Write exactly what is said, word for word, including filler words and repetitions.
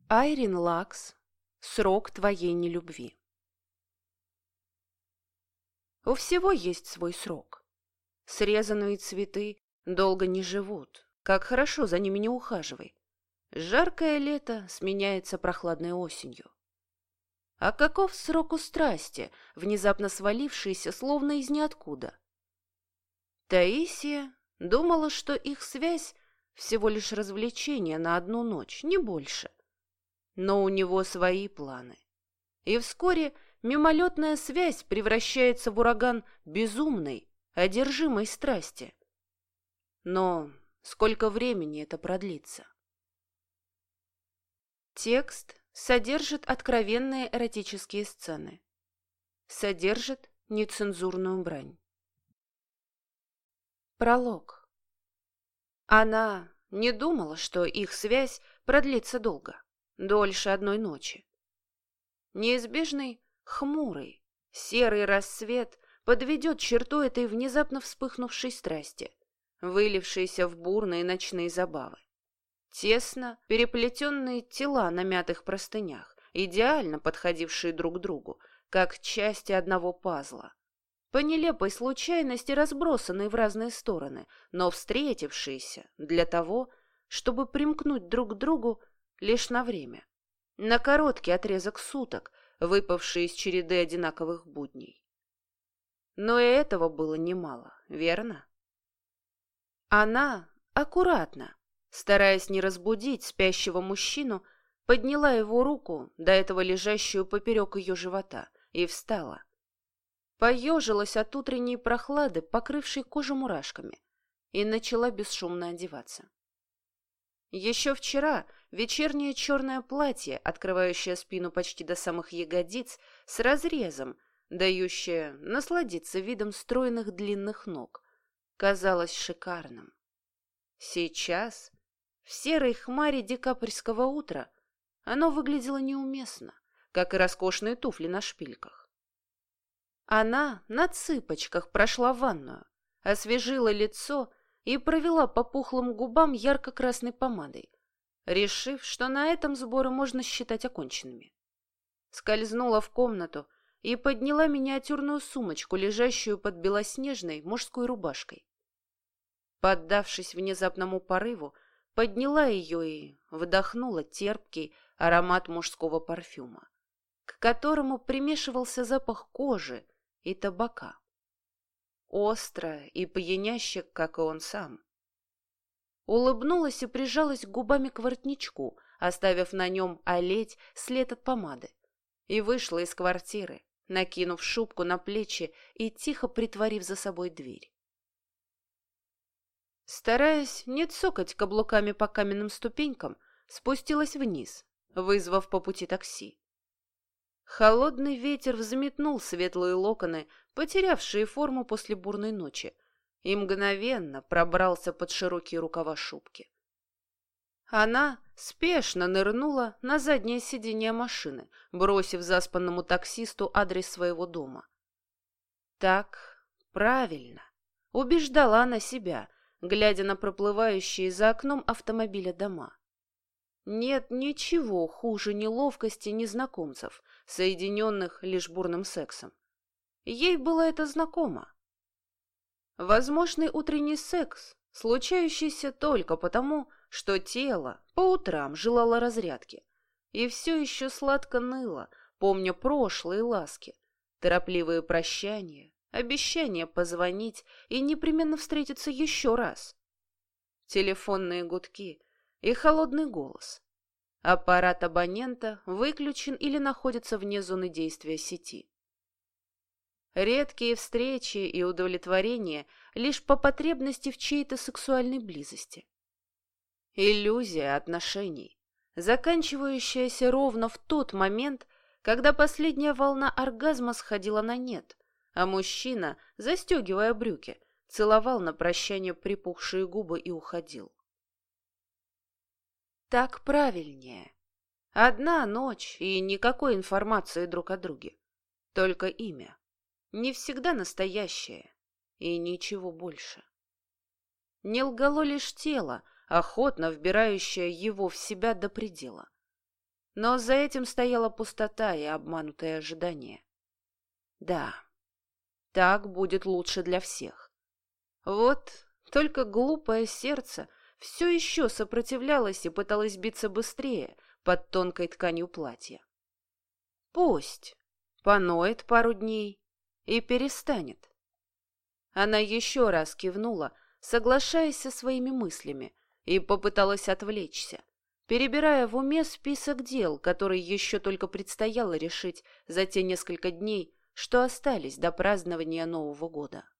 Айрин Лакс. Срок твоей нелюбви. У всего есть свой срок. Срезанные цветы долго не живут, как хорошо за ними не ухаживай. Жаркое лето сменяется прохладной осенью. А каков срок у страсти, внезапно свалившейся, словно из ниоткуда? Таисия думала, что их связь всего лишь развлечение на одну ночь, не больше. Но у него свои планы. И вскоре мимолетная связь превращается в ураган безумной, одержимой страсти. Но сколько времени это продлится? Текст содержит откровенные эротические сцены. Содержит нецензурную брань. Пролог. Она не думала, что их связь продлится долго. Дольше одной ночи. Неизбежный хмурый, серый рассвет подведет черту этой внезапно вспыхнувшей страсти, вылившейся в бурные ночные забавы. Тесно переплетенные тела на мятых простынях, идеально подходившие друг к другу, как части одного пазла. По нелепой случайности разбросанные в разные стороны, но встретившиеся для того, чтобы примкнуть друг к другу лишь на время, на короткий отрезок суток, выпавший из череды одинаковых будней. Но и этого было немало, верно? Она аккуратно, стараясь не разбудить спящего мужчину, подняла его руку, до этого лежащую поперек ее живота, и встала. Поежилась от утренней прохлады, покрывшей кожу мурашками, и начала бесшумно одеваться. Еще вчера вечернее черное платье, открывающее спину почти до самых ягодиц, с разрезом, дающее насладиться видом стройных длинных ног, казалось шикарным. Сейчас, в серой хмаре декабрьского утра, оно выглядело неуместно, как и роскошные туфли на шпильках. Она на цыпочках прошла в ванную, освежила лицо и провела по пухлым губам ярко-красной помадой, решив, что на этом сборы можно считать оконченными. Скользнула в комнату и подняла миниатюрную сумочку, лежащую под белоснежной мужской рубашкой. Поддавшись внезапному порыву, подняла ее и вдохнула терпкий аромат мужского парфюма, к которому примешивался запах кожи и табака. Остро и пьяняще, как и он сам. Улыбнулась и прижалась губами к воротничку, оставив на нем олеть след от помады, и вышла из квартиры, накинув шубку на плечи и тихо притворив за собой дверь. Стараясь не цокать каблуками по каменным ступенькам, спустилась вниз, вызвав по пути такси. Холодный ветер взметнул светлые локоны, потерявшие форму после бурной ночи, и мгновенно пробрался под широкие рукава шубки. Она спешно нырнула на заднее сиденье машины, бросив заспанному таксисту адрес своего дома. Так правильно, убеждала она себя, глядя на проплывающие за окном автомобиля дома. Нет ничего хуже неловкости незнакомцев, соединенных лишь бурным сексом. Ей было это знакомо. Возможный утренний секс, случающийся только потому, что тело по утрам желало разрядки, и все еще сладко ныло, помня прошлые ласки, торопливые прощания, обещания позвонить и непременно встретиться еще раз. Телефонные гудки и холодный голос. Аппарат абонента выключен или находится вне зоны действия сети. Редкие встречи и удовлетворение лишь по потребности в чьей-то сексуальной близости. Иллюзия отношений, заканчивающаяся ровно в тот момент, когда последняя волна оргазма сходила на нет, а мужчина, застегивая брюки, целовал на прощание припухшие губы и уходил. Так правильнее. Одна ночь и никакой информации друг о друге. Только имя. Не всегда настоящее. И ничего больше. Не лгало лишь тело, охотно вбирающее его в себя до предела. Но за этим стояла пустота и обманутое ожидание. Да, так будет лучше для всех. Вот только глупое сердце все еще сопротивлялось и пыталось биться быстрее под тонкой тканью платья. Пусть поноет пару дней и перестанет. Она еще раз кивнула, соглашаясь со своими мыслями, и попыталась отвлечься, перебирая в уме список дел, которые еще только предстояло решить за те несколько дней, что остались до празднования Нового года.